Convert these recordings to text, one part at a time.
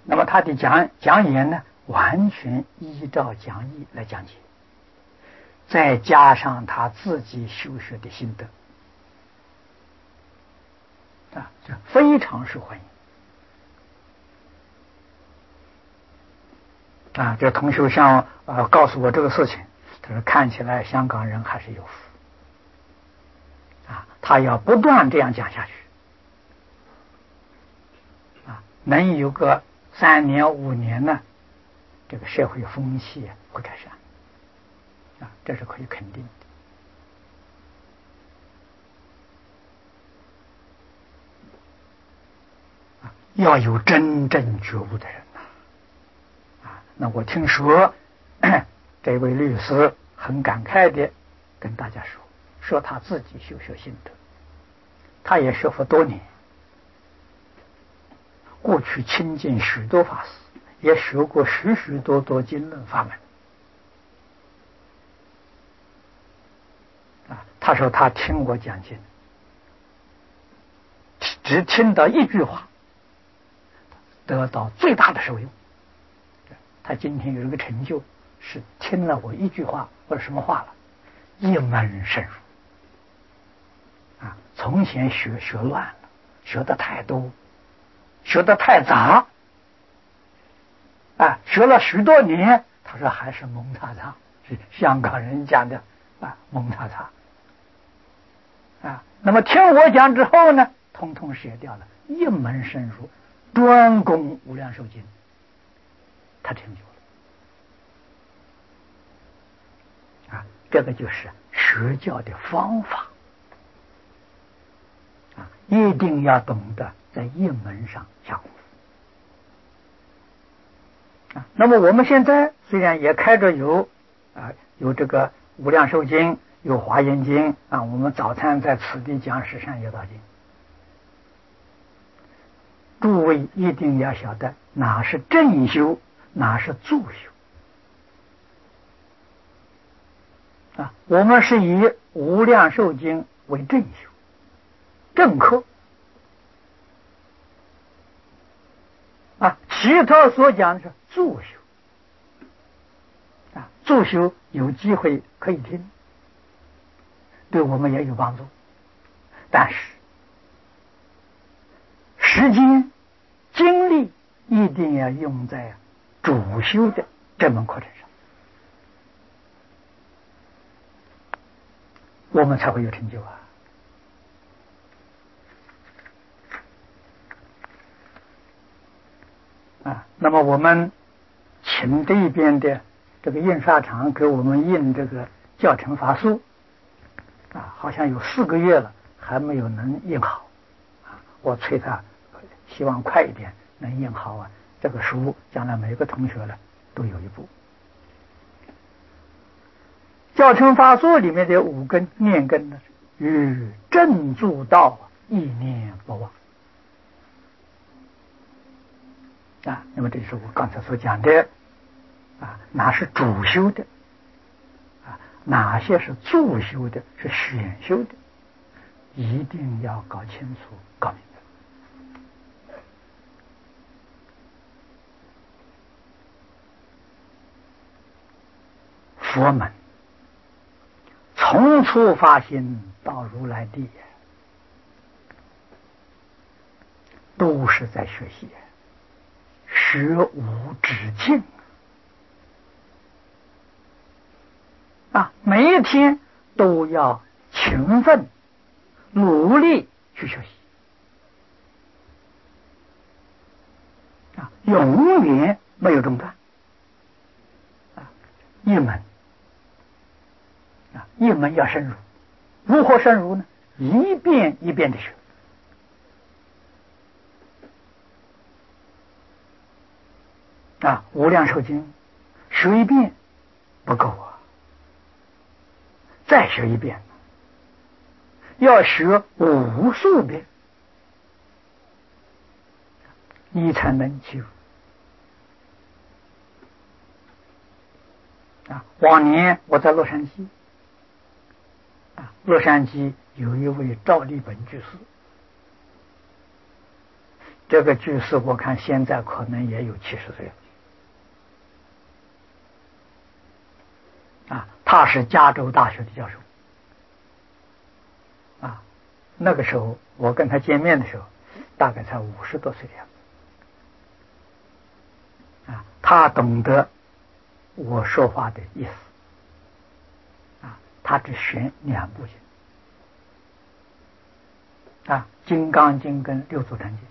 那么他的讲演呢，完全依照讲义来讲解，再加上他自己修学的心得，这非常受欢迎。这同学向告诉我这个事情，他说看起来香港人还是有福他要不断这样讲下去能有个3年5年呢，这个社会风气会改善这是可以肯定的要有真正觉悟的人那我听说这位律师很感慨的跟大家说他自己修学心得，他也学佛多年，过去亲近许多法师，也学过许许多多经论法门他说他听我讲经，只听到一句话，得到最大的受用。他今天有一个成就，是听了我一句话或者什么话了，一门深入从前学乱了，学的太多，学的太杂学了许多年，他说还是蒙查查，是香港人讲的蒙查查那么听我讲之后呢，统统学掉了，一门深入，专攻无量寿经，他成就了这个就是学教的方法一定要懂得在一门上下功夫那么我们现在虽然也开着有这个无量寿经，有华严经我们早餐在此地讲十善业道经，诸位一定要晓得哪是正修，哪是助修我们是以无量寿经为正修正课其他所讲的是助修助修有机会可以听，对我们也有帮助，但是时间精力一定要用在主修的这门课程上，我们才会有成就那么我们请这边的这个印刷厂给我们印这个教程法书好像有4个月了，还没有能印好我催他希望快一点能印好这个书将来每个同学呢都有一部。教程法书里面的5根念根呢，与正助道意念不忘那么这是我刚才所讲的哪是主修的哪些是助修的，是选修的，一定要搞清楚搞明白。佛门从初发心到如来地都是在学习，学无止境每一天都要勤奋努力去学习永远没有中断一门要深入，如何深入呢？一遍一遍的学无量寿经学一遍不够再学一遍，要学无数遍，你才能记住往年我在洛杉矶洛杉矶有一位赵立本居士， 这个居士我看现在可能也有70岁了。他是加州大学的教授。那个时候我跟他见面的时候，大概才50多岁的样子。他懂得我说话的意思。他只选2部经。金刚经跟六祖坛经。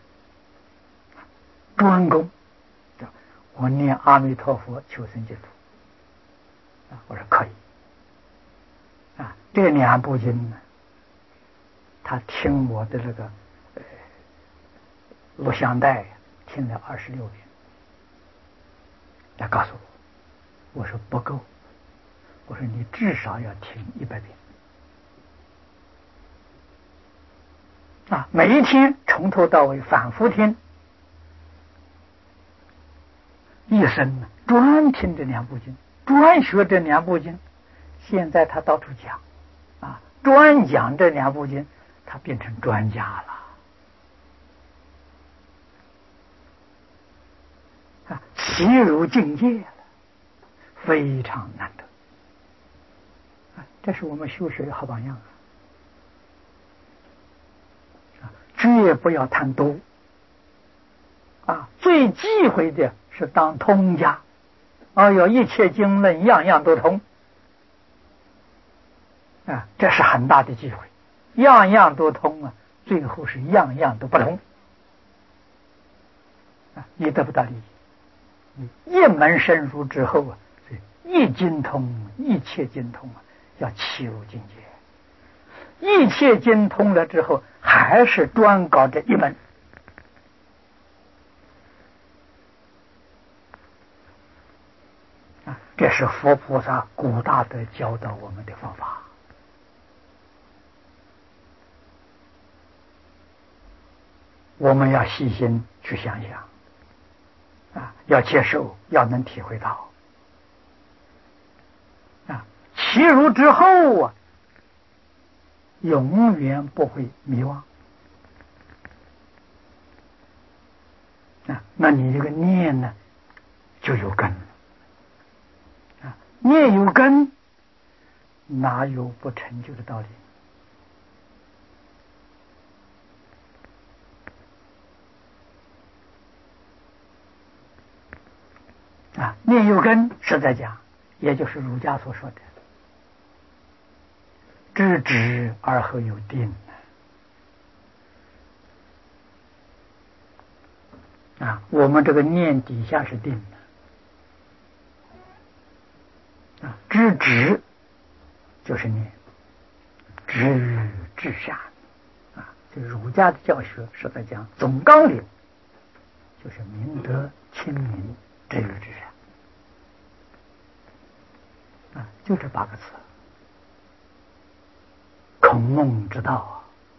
专攻。我念阿弥陀佛求生净土。我说可以。这2部经呢，他听我的这个录像带听了26遍。他告诉我，我说不够，我说你至少要听100遍。每一天从头到尾反复听，一生呢专听这2部经，专学这2部经。现在他到处讲，专讲这2部经，他变成专家了，习入境界了，非常难得。这是我们修学的好榜样。绝不要贪多。最忌讳的是当通家。要一切经论样样都通。这是很大的忌讳。样样都通最后是样样都不通。你得不到利益。你一门深入之后一经通，一切经通要契入境界。一切经通了之后，还是专搞这一门。这是佛菩萨古大德教导我们的方法。我们要细心去想想，要接受，要能体会到。契入之后永远不会迷惘。那你这个念呢，就有根了。念有根，哪有不成就的道理？念有根是在讲，也就是儒家所说的知止而后有定。我们这个念底下是定的。知止就是念，止于至善。这儒家的教学是在讲总纲领，就是明德、亲民、止于至善。就这8个字。孔孟之道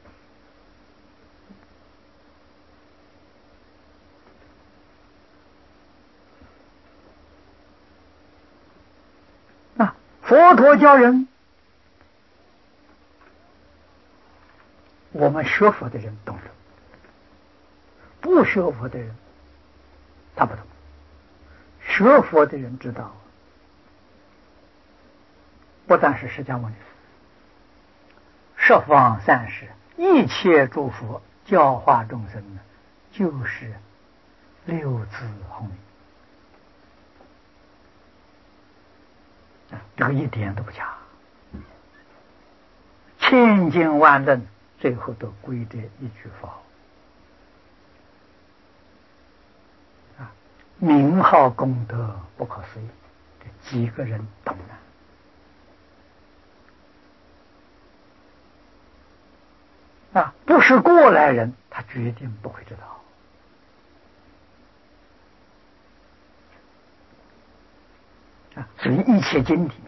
佛陀教人，我们学佛的人懂得，不学佛的人他不懂。学佛的人知道，不但是释迦牟尼佛，十方三世一切诸佛教化众生就是6字红名。这个一点都不假。千经万论最后都归这一句佛号。名号功德不可思议，这几个人懂了。不是过来人，他决定不会知道。所以一切经里面，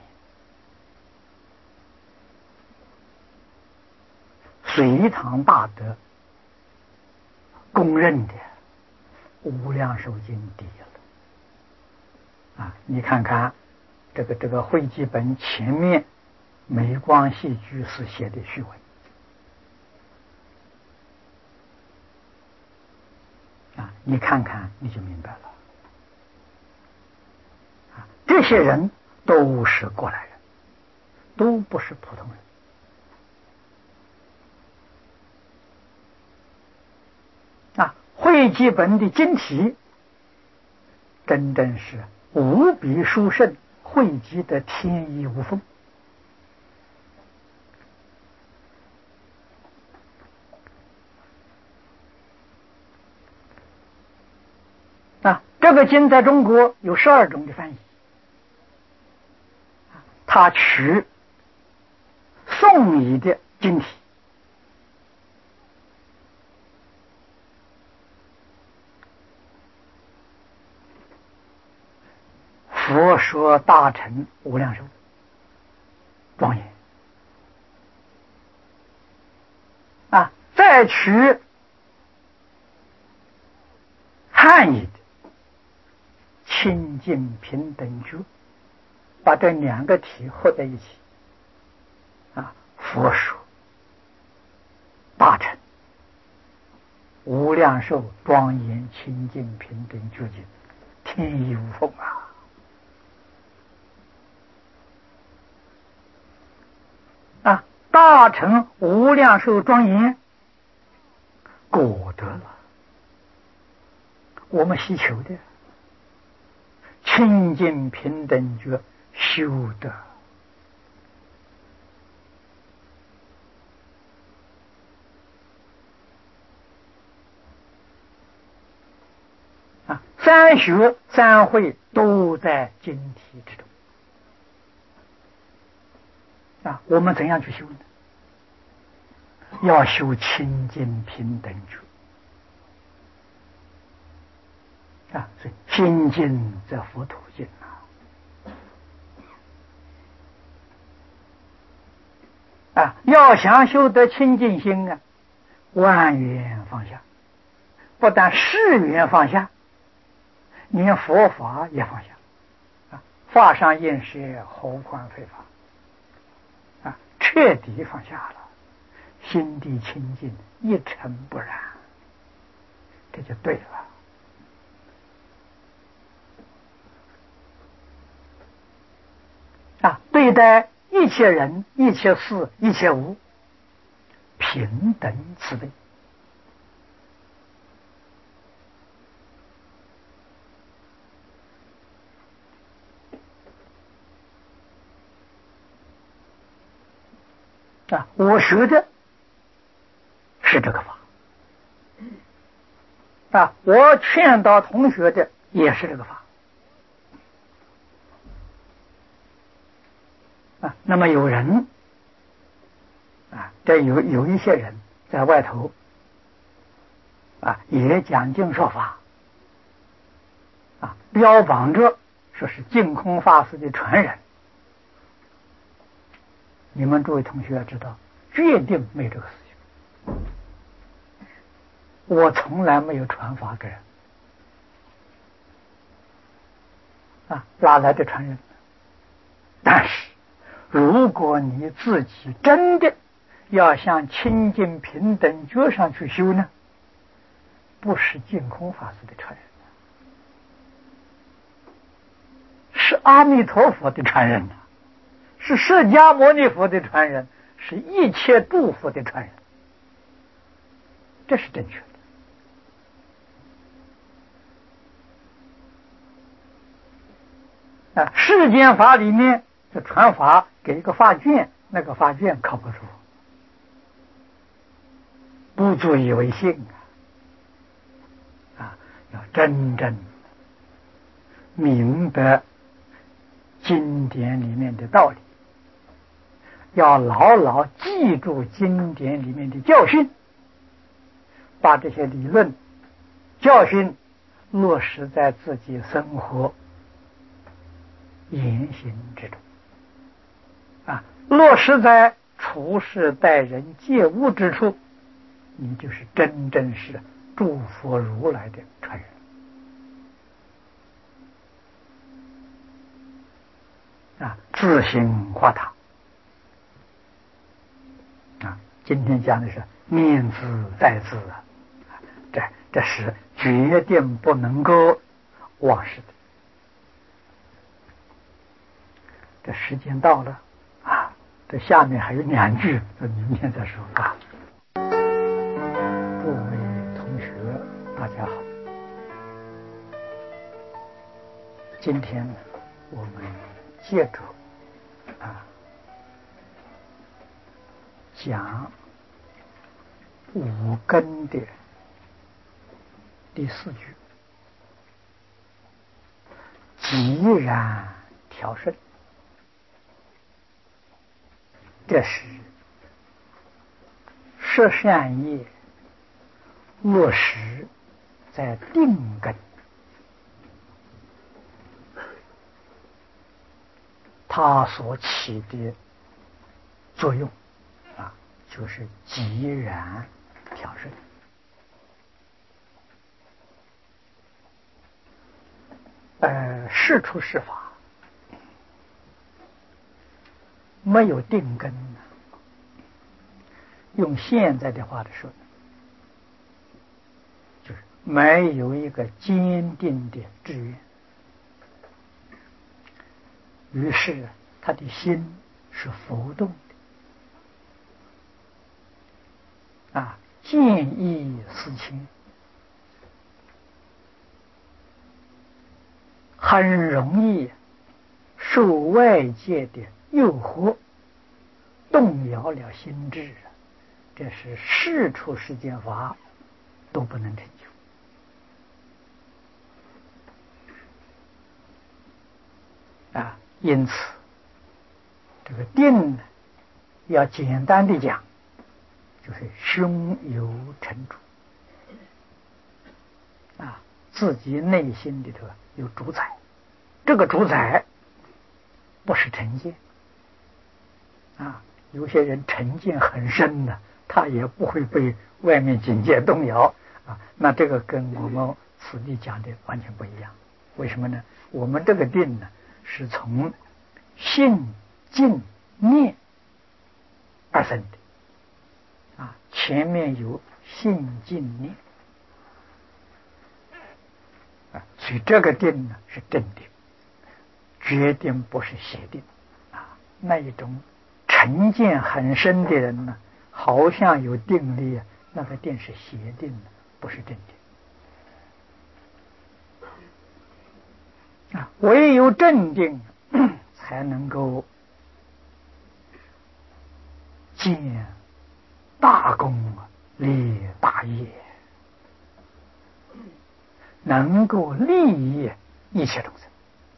隋唐大德公认的无量寿经第一了。你看看这个汇集本前面梅光系居士写的序文， 你看看你就明白了。这些人都是过来人，都不是普通人。汇集本的经题真正是无比殊胜，汇集的天衣无缝。这个经在中国有12种的翻译，他取宋译的经题，佛说大乘无量寿庄严再取汉译的清净平等觉，把这2个题合在一起佛说大乘无量寿庄严清净平等觉经，天衣无缝大乘无量寿庄严果得了我们希求的清净平等觉修得三学三会都在经题之中我们怎样去修呢？要修清净平等觉所以心净则佛土净要想修得清净心万缘放下，不但誓愿放下，连佛法也放下法上应舍，何况非法彻底放下了，心地清净，一尘不染，这就对了对待一切人一切事一切物平等慈悲我学的是这个法我劝导同学的也是这个法那么有人这有一些人在外头也讲经说法标榜着说是净空法师的传人，你们诸位同学要知道，决定没这个事情。我从来没有传法给人哪来的传人？但是如果你自己真的要向清净平等觉上去修呢，不是净空法师的传人，是阿弥陀佛的传人是释迦牟尼佛的传人，是一切诸佛的传人，这是正确的世间法里面这传法给一个法卷，那个法卷靠不住，不足以为信要真正明白经典里面的道理，要牢牢记住经典里面的教训，把这些理论教训落实在自己生活言行之中落实在处事待人接物之处，你就是真正是诸佛如来的传人自行化他今天讲的是念兹在兹这是决定不能够忘失的。这时间到了啊，这下面还有2句，这明天再说啊。诸位同学，大家好，今天我们接着讲五根的第4句，寂然调顺。这是摄善业落实在定根，它所起的作用就是寂然调顺。事出事法没有定根呢，用现在的话来说，就是没有一个坚定的志愿，于是他的心是浮动的见异思迁，很容易受外界的诱惑动摇了心智，这是事出世间法都不能成就因此这个定呢，要简单的讲，就是胸有成竹自己内心里头有主宰，这个主宰不是成见有些人成见很深的，他也不会被外面境界动摇那这个跟我们此地讲的完全不一样。为什么呢？我们这个定呢，是从信静念而生的前面有信静念所以这个定呢是正定，决定不是邪定那一种成见很深的人呢，好像有定力那个定是邪定，不是正定唯有正定才能够建大功立大业，能够利益一切众生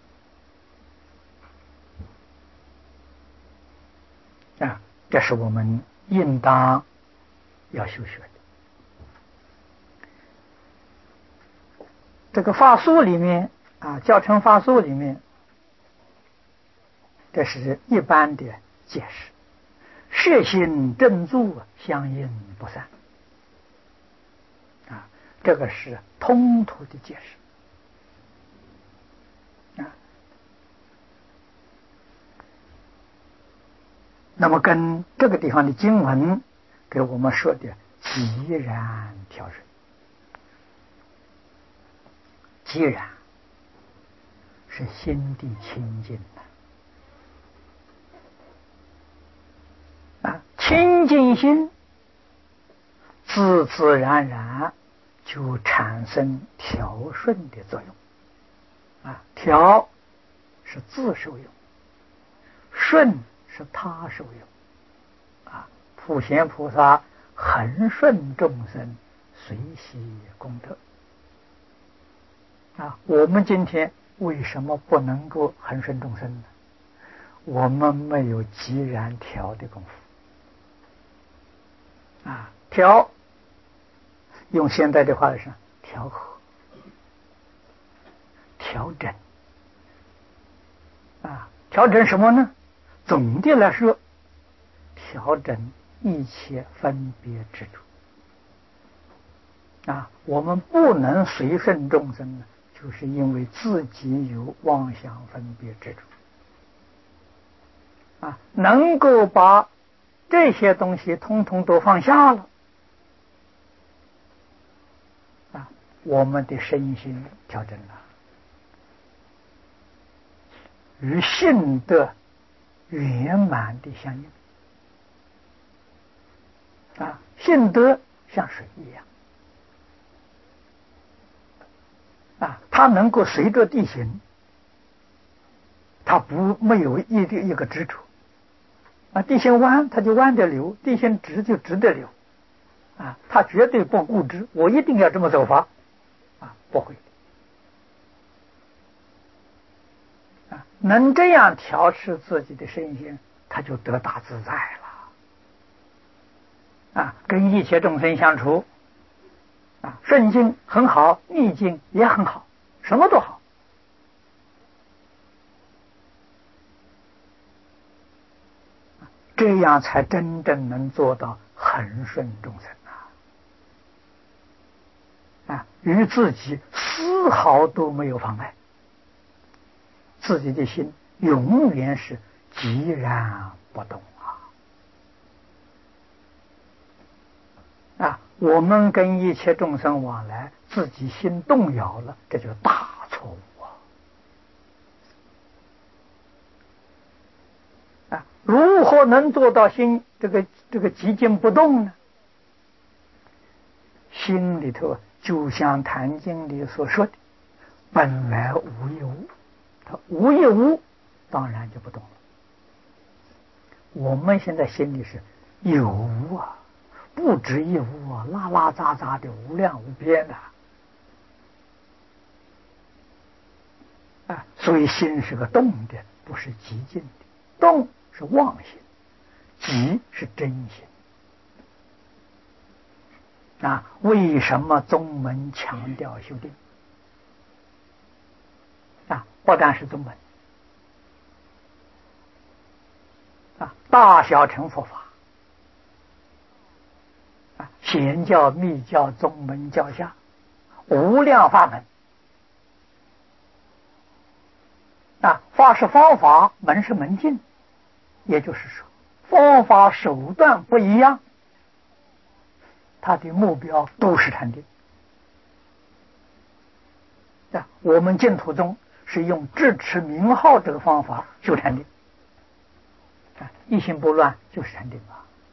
这是我们应当要修学的。这个法术里面教程法术里面，这是一般的解释，摄心正住相应不散这个是通途的解释那么跟这个地方的经文给我们说的寂然调顺，寂然是心地清净清净心自自然然就产生调顺的作用调是自受用，顺是他受用普贤菩萨恒顺众生，随喜功德我们今天为什么不能够恒顺众生呢？我们没有寂然调的功夫调用现在的话来说，调和调整调整什么呢？总的来说，调整一切分别执着我们不能随顺众生呢，就是因为自己有妄想分别执着能够把这些东西通通都放下了我们的身心调整了，与性德圆满的相应。性德像水一样，它能够随着地形，它没有一个支柱。地形弯它就弯着流，地形直就直着流。它绝对不固执，我一定要这么走法。不会。能这样调适自己的身心，他就得大自在了。跟一切众生相处，顺境很好，逆境也很好，什么都好。这样才真正能做到恒顺众生与自己丝毫都没有妨碍，自己的心永远是寂然不动我们跟一切众生往来，自己心动摇了，这就是大错误如何能做到心这个寂静不动呢？心里头就像《坛经》里所说的，本来无一物，它无一物，当然就不动了。我们现在心里是有无不止一无拉拉杂杂的无量无边所以心是个动的，不是寂静的。动是妄心，寂是真心。为什么宗门强调修定？不但是宗门大小乘佛法显教、密教、宗门、教下无量法门法是方法，门是门径，也就是说方法手段不一样，它的目标都是禅定。我们净土宗是用智持名号这个方法修禅定，一心不乱就是禅定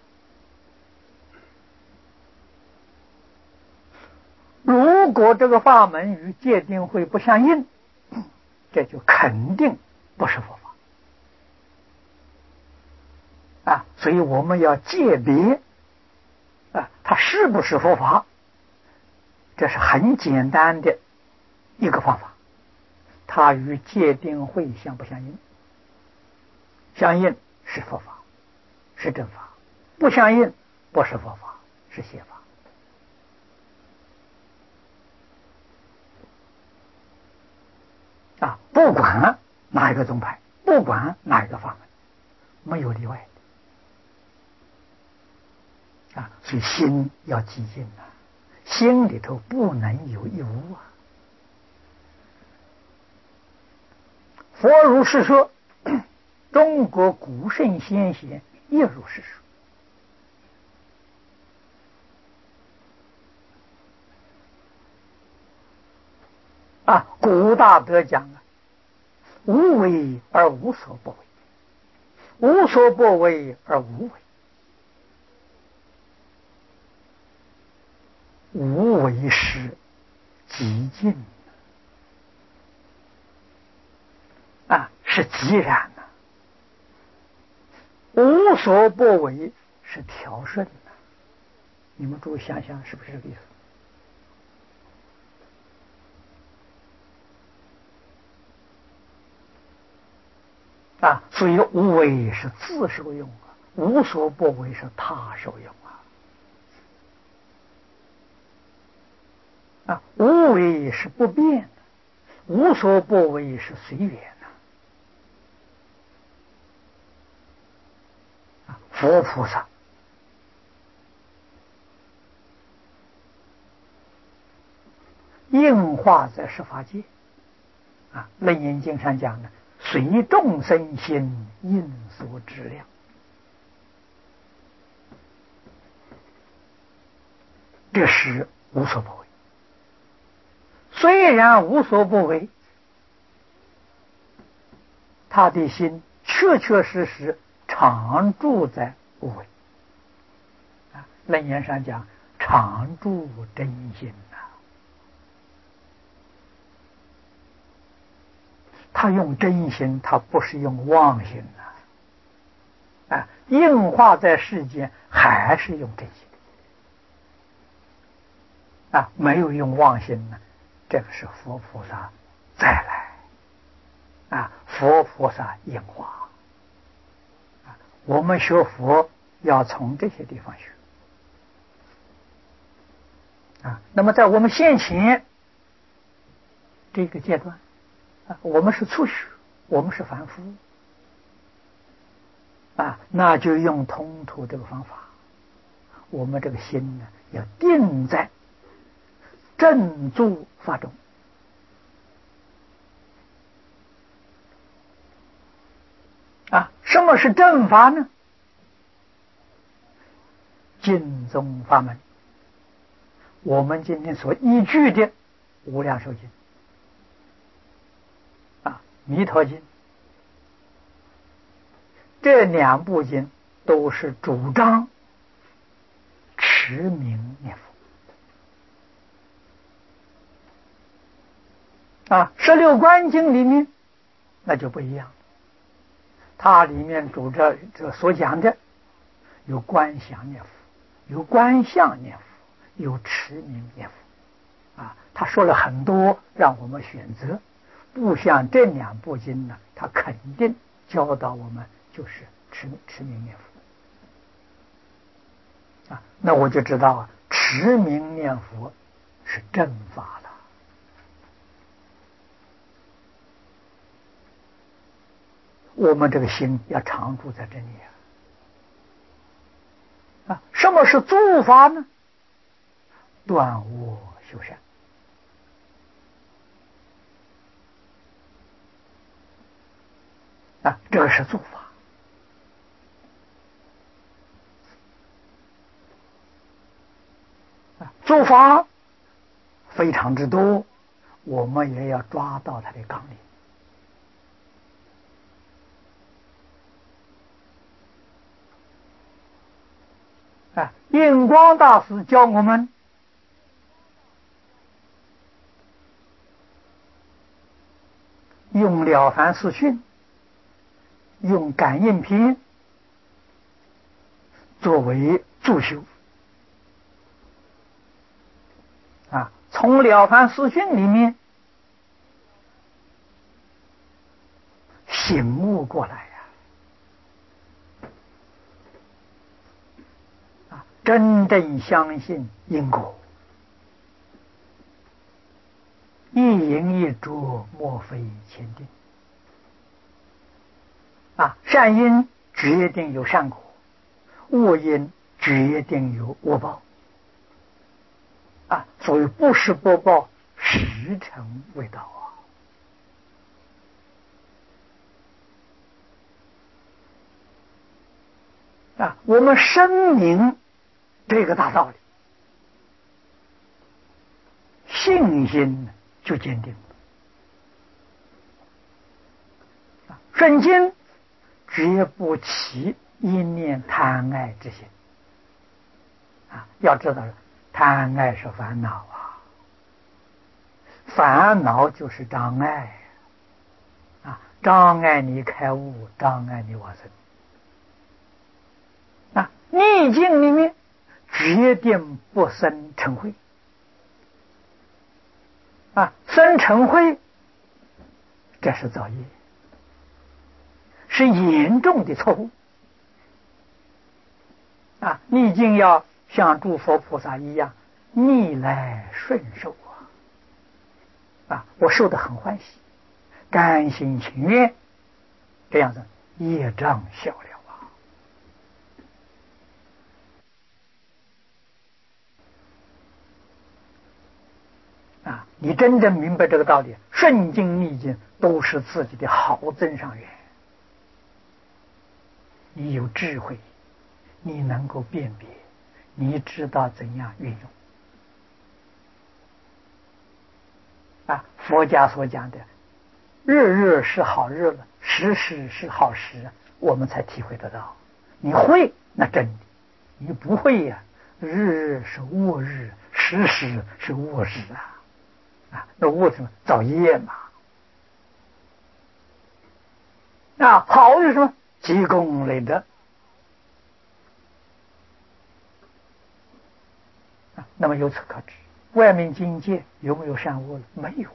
如果这个法门与戒定慧不相应，这就肯定不是佛法所以我们要界别它是不是佛法，这是很简单的一个方法。它与戒定慧相不相应？相应是佛法，是正法；不相应不是佛法，是邪法。不管哪一个宗派，不管哪一个法门，没有例外所以心要寂静心里头不能有一无佛如是说，中国古圣先贤亦如是说古大德讲无为而无所不为，无所不为而无为。无为是寂静是寂然无所不为是调顺你们注意想想，是不是这个意思所以无为是自受用无所不为是他受用无为是不变的，无所不为是随缘佛菩萨应化在十法界楞严经上讲的，随众生心应所知量，这是无所不为虽然无所不为，他的心确确实实常住在无为。楞严上讲常住真心呐，他用真心，他不是用妄心呐。应化在世间还是用真心没有用妄心呢。这个是佛菩萨再来佛菩萨应化我们学佛要从这些地方学那么在我们现前这个阶段我们是初学，我们是凡夫那就用通途这个方法，我们这个心呢要定在正住法中什么是正法呢？经宗法门，我们今天所依据的无量寿经弥陀经，这两部经都是主张持名念佛16观经里面那就不一样，它里面主张这所讲的有观想念佛，有观相念佛，有持名念佛他说了很多让我们选择，不像这两部经呢，他肯定教导我们就是持名念佛那我就知道持名念佛是正法了。我们这个心要常住在这里什么是诸法呢？断恶修善这个是诸法诸法非常之多，我们也要抓到它的纲领印光大师教我们用了凡四训，用感应篇作为助修从了凡四训里面醒悟过来真正相信因果，一因一着莫非前定善因决定有善果，恶因决定有恶报所以不是不报，时辰未到我们深明这个大道理，信心就坚定了顺经绝不起一念贪爱之心要知道贪爱是烦恼烦恼就是障碍障碍你开悟，障碍你往生逆境里面决定不生嗔恚生嗔恚这是造业，是严重的错误逆境要像诸佛菩萨一样逆来顺受我受得很欢喜，甘心情愿，这样子业障消了你真正明白这个道理，顺境逆境都是自己的好增上缘，你有智慧，你能够辨别，你知道怎样运用佛家所讲的日日是好日了，时时是好时，我们才体会得到。你会那真的，你不会呀，日日是恶日，时时是恶日那恶什么？造业嘛。好是什么？积功累德。那么由此可知，外面境界有没有善恶了？没有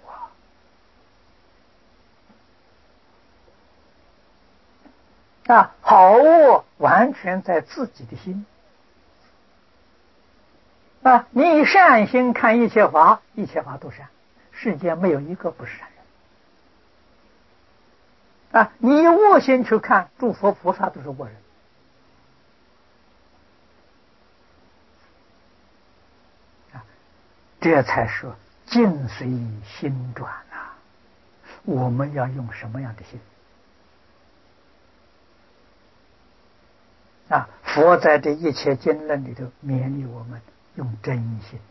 好恶完全在自己的心你以善心看一切法，一切法都善，世间没有一个不是善人你以恶心去看，诸佛菩萨都是恶人这才说境随心转我们要用什么样的心佛在这一切经论里头勉励我们用真心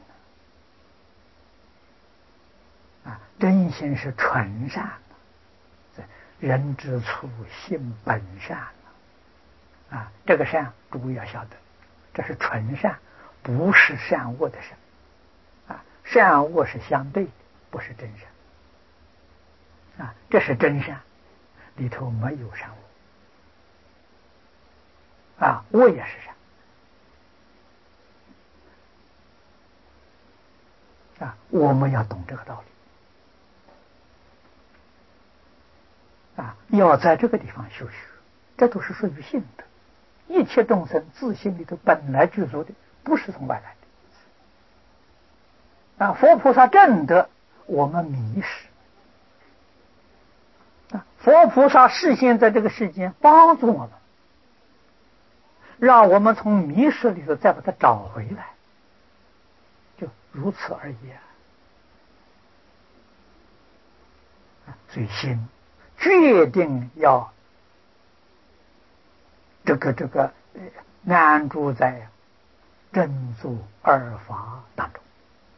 真心是纯善人之初性本善这个善诸位要晓得，这是纯善，不是善恶的善善恶是相对的，不是真善这是真善，里头没有善恶恶也是善我们要懂这个道理要在这个地方修学，这都是属于性的，一切众生自性里头本来具足的，不是从外来的佛菩萨证得，我们迷失佛菩萨示现在这个世间帮助我们，让我们从迷失里头再把它找回来，就如此而已所以心决定要这个安住在真祖二法当中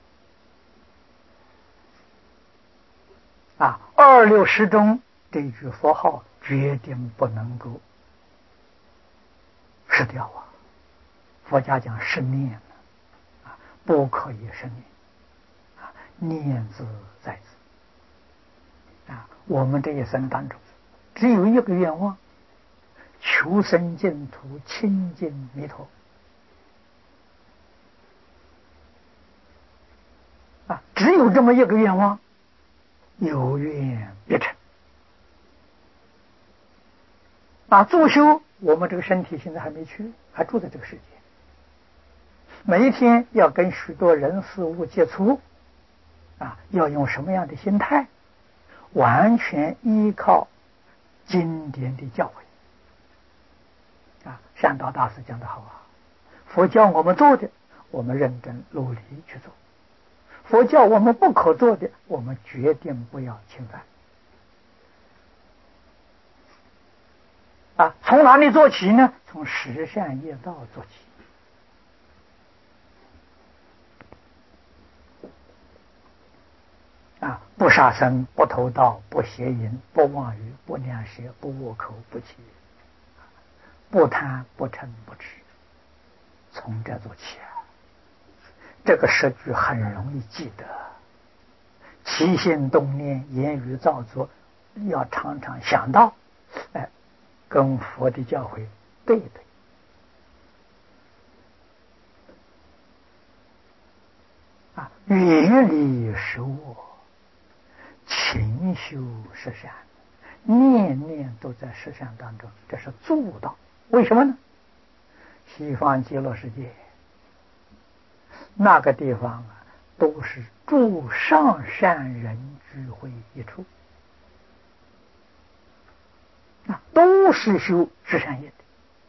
二六时中这句佛号决定不能够失掉佛家讲是念不可以生念念字在此我们这一生当中只有一个愿望，求生净土，亲近弥陀只有这么一个愿望，有愿必成助修我们这个身体现在还没去，还住在这个世界，每一天要跟许多人事物接触要用什么样的心态，完全依靠经典的教诲善导大师讲得好佛教我们做的，我们认真努力去做；佛教我们不可做的，我们决定不要侵犯从哪里做起呢？从十善业道做起不杀生，不偷盗，不邪淫，不妄语，不两舌，不恶口，不欺人，不贪，不嗔，不痴，从这做起这个十句很容易记得，起心动念，言语造作，要常常想到跟佛的教诲对对远离十恶，勤修十善，念念都在十善当中，这是做到。为什么呢？西方极乐世界那个地方都是诸上善人聚会一处都是修十善业的。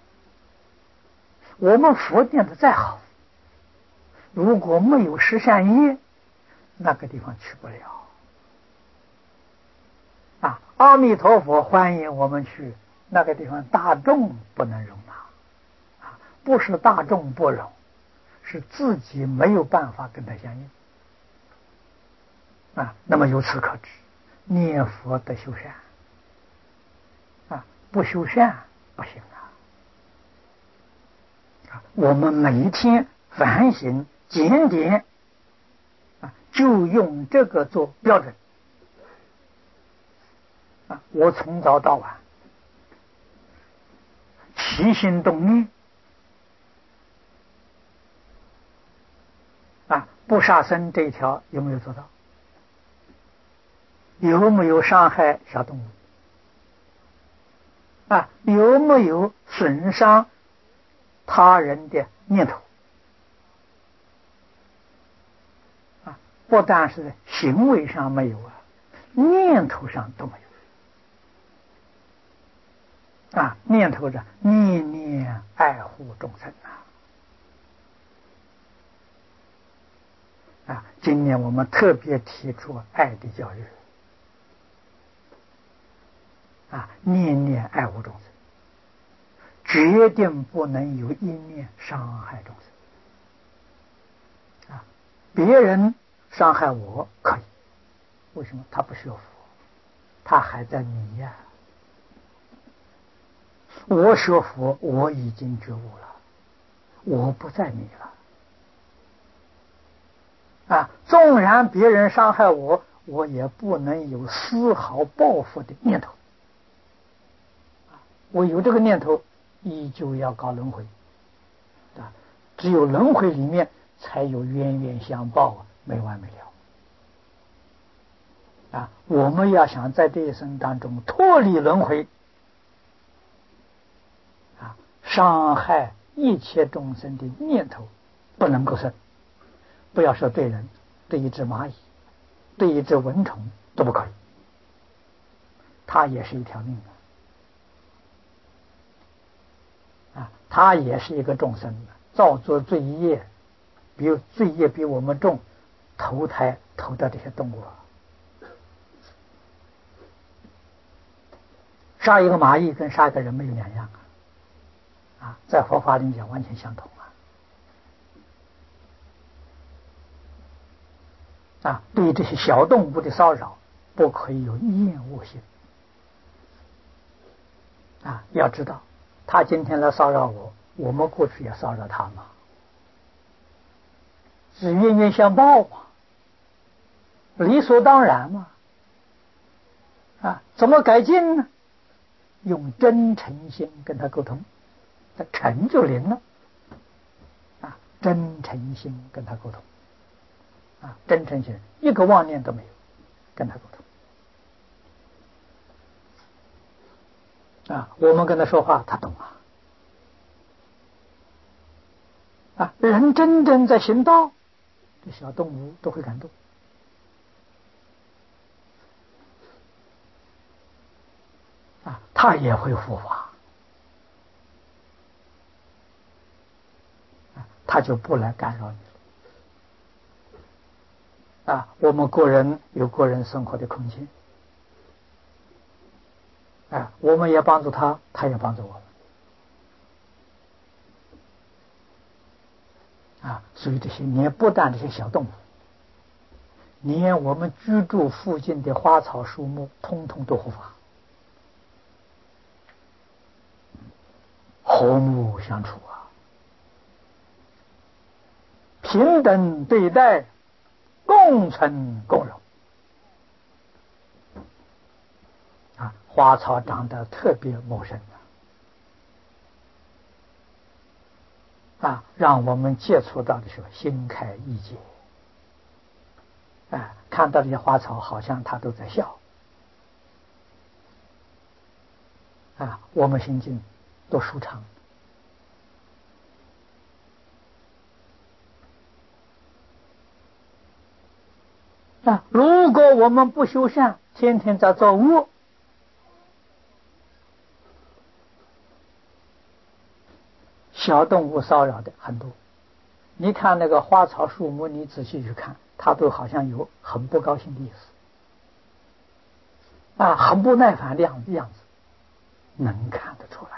我们佛念的再好，如果没有十善业，那个地方去不了阿弥陀佛欢迎我们去那个地方，大众不能容纳不是大众不容，是自己没有办法跟他相应那么由此可知，念佛得修善不修善不行我们每一天反省检点就用这个做标准我从早到晚起心动念不杀生这一条有没有做到？有没有伤害小动物？有没有损伤他人的念头？不但是行为上没有念头上都没有念头着念念爱护众生今年我们特别提出爱的教育念念爱护众生，决定不能有一念伤害众生别人伤害我可以，为什么？他不学佛，他还在迷我学佛，我已经觉悟了，我不再迷了纵然别人伤害我，我也不能有丝毫报复的念头我有这个念头，依旧要搞轮回只有轮回里面才有冤冤相报没完没了我们要想在这一生当中脱离轮回伤害一切众生的念头不能够生，不要说对人，对一只蚂蚁，对一只蚊虫都不可以，它也是一条命它也是一个众生造作罪业，罪业比我们重，投胎投到这些动物杀一个蚂蚁跟杀一个人没有两样在佛法里讲完全相同对于这些小动物的骚扰不可以有厌恶心要知道他今天来骚扰我，我们过去也骚扰他嘛，是冤冤相报嘛，理所当然嘛怎么改进呢？用真诚心跟他沟通，诚就灵了真诚心跟他沟通真诚心一个妄念都没有，跟他沟通我们跟他说话他懂人真正在行道，这小动物都会感动他也会护法他就不来干扰你我们个人有个人生活的空间我们也帮助他，他也帮助我们所以这些连不但这些小动物，连我们居住附近的花草树木通通都护法，和睦相处平等对待，共存共荣花草长得特别茂盛让我们接触到的时候心开意解看到这些花草好像它都在笑我们心境都舒畅如果我们不修善，天天在造恶，小动物骚扰的很多。你看那个花草树木，你仔细去看，它都好像有很不高兴的意思很不耐烦的样子，能看得出来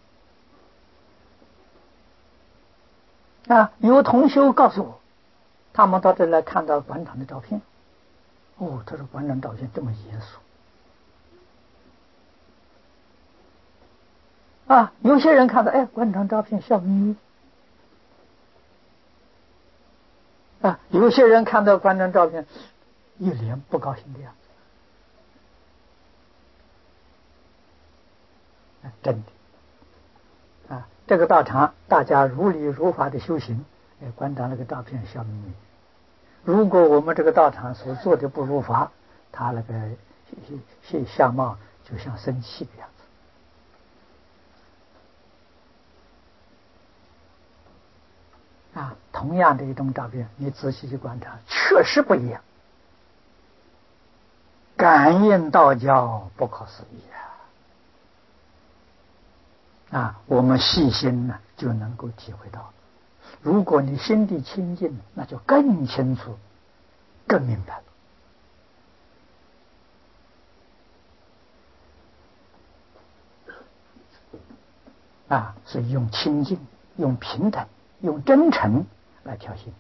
有同修告诉我， 他们到这来看到馆长的照片，哦，他说馆长照片这么严肃啊！有些人看到，哎，馆长照片笑眯眯啊，有些人看到馆长照片一脸不高兴的样子，真的啊！这个道场大家如理如法的修行，哎，馆长那个照片笑眯眯。如果我们这个道场所做的不如法，他那个相貌就像生气的样子啊。同样的一张照片，你仔细去观察，确实不一样。感应道交不可思议啊！我们细心呢，就能够体会到。如果你心地清净，那就更清楚、更明白了啊！所以用清净、用平等、用真诚来调心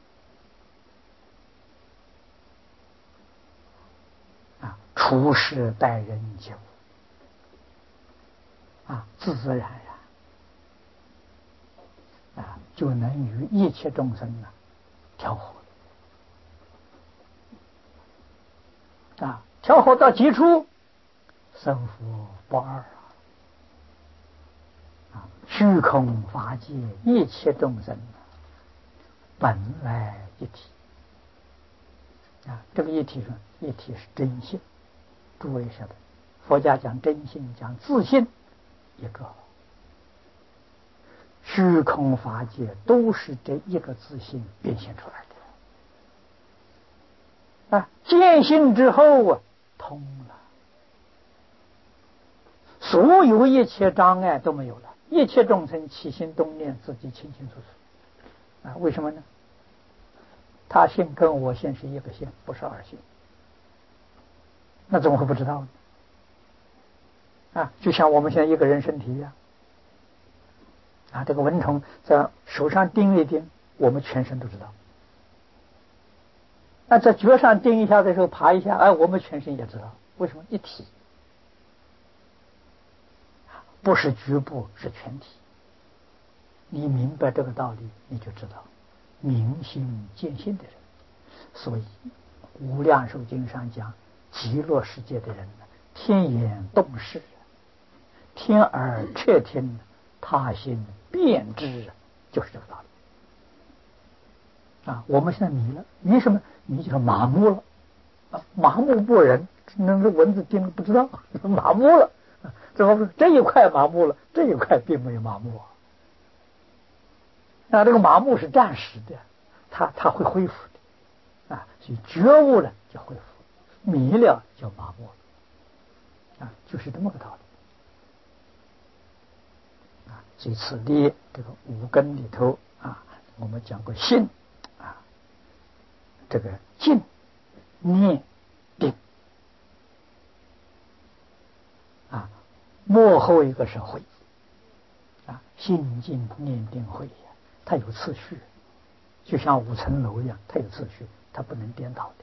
啊，处事待人接物啊，自自然然啊，就能与一切众生调和啊，调和到极处，生福不二啊！虚空法界一切众生本来一体啊，这个一体是真性。诸位晓得，佛家讲真性，讲自信一个，虚空法界都是这一个自信变现出来的啊！见性之后啊，通了，所有一切障碍都没有了，一切众生起心动念自己清清楚楚啊！为什么呢？他性跟我性是一个性，不是二性，那怎么会不知道呢？啊，就像我们现在一个人身体一样啊，这个蚊虫在手上叮一叮，我们全身都知道。那在脚上叮一下的时候，爬一下，哎，我们全身也知道。为什么？一体，不是局部，是全体。你明白这个道理，你就知道明心见性的人。所以《无量寿经》上讲，极乐世界的人天眼洞视，天耳彻听，他心辨知，就是这个道理啊！我们现在迷了，迷什么？迷就是麻木了啊！麻木不仁，那蚊子叮了不知道，麻木了。怎么这一块麻木了，这一块并没有麻木啊！这个麻木是暂时的，它会恢复的啊！所以觉悟了就恢复，迷了就麻木了啊！就是这么个道理啊！所以此地这个五根里头啊，我们讲过心啊，这个静、念、定啊，幕后一个是慧啊，心静念定慧呀，它有次序，就像5层楼一样，它有次序，它不能颠倒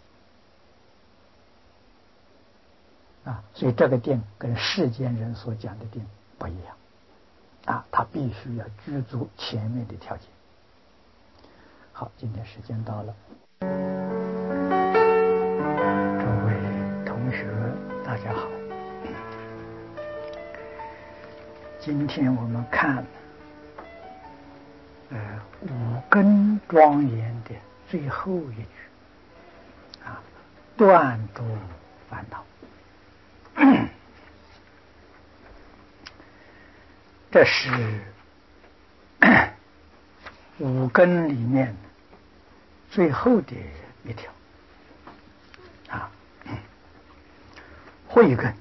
的啊。所以这个定跟世间人所讲的定不一样啊，它必须要具足前面的条件。好，今天时间到了，各位同学，大家好。今天我们看五根庄严的最后一句啊，断诸烦恼。这是五根里面最后的一条啊，慧根。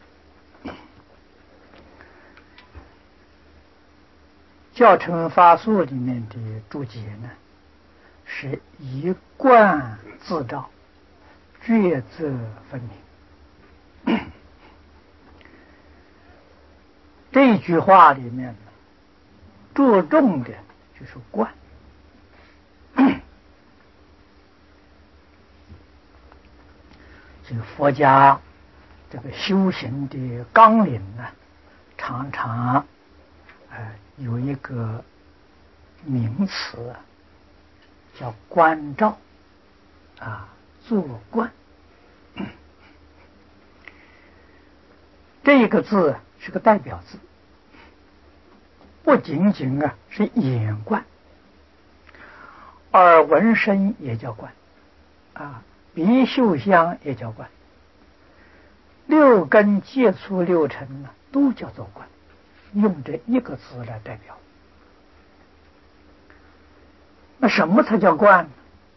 教程法术里面的注解呢，是一贯自照，抉择分明。这句话里面呢，着重的就是观。 所以佛家这个修行的纲领呢，常常有一个名词叫观照做观。这个字是个代表字，不仅仅是眼观，耳闻声也叫观鼻嗅香也叫观，六根接触六尘呢，都叫做观，用这一个字来代表。那什么才叫观呢？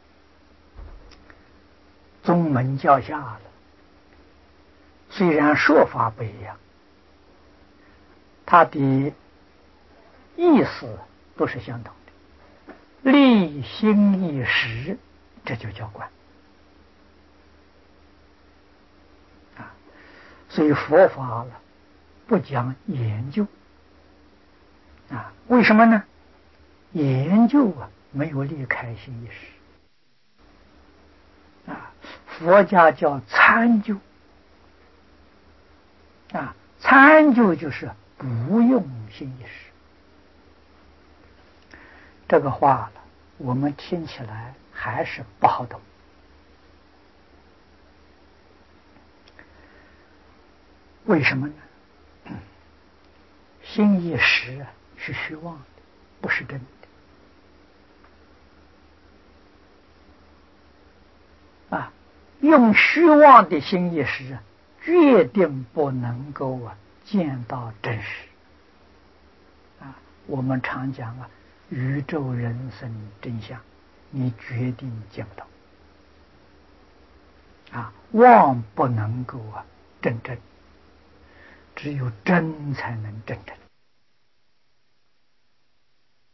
宗门教下了，虽然说法不一样，它的意思都是相同的，立心一识，这就叫观所以佛法了不讲研究为什么呢？研究没有离开心意识佛家叫参究参究就是不用心意识。这个话了，我们听起来还是不好懂。为什么呢？心意识是虚妄的，不是真的用虚妄的心意识决定不能够见到真实我们常讲宇宙人生真相，你决定见不到妄不能够真正，只有真才能真正。